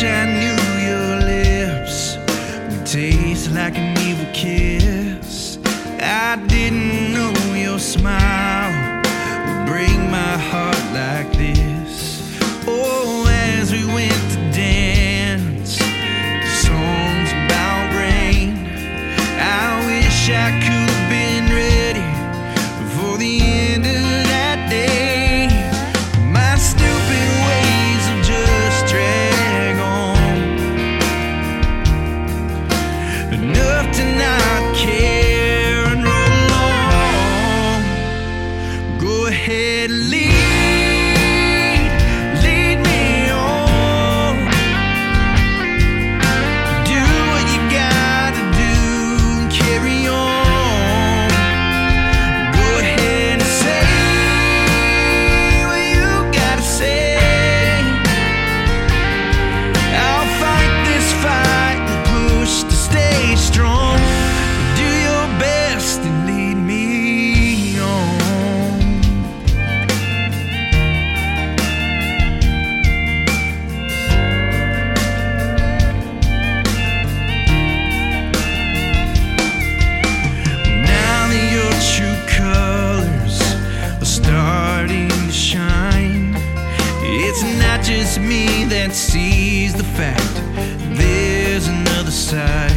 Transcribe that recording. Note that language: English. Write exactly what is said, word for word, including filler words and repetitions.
I knew your lips would taste like an evil kiss. I didn't know your smile would break my heart like this. Oh, as we went to dance to songs about rain, I wish I could have been ready for the end of that day. My stupid ways will just drag on enough to not care and roll on. Go ahead, leave. It's not just me that sees the fact there's another side.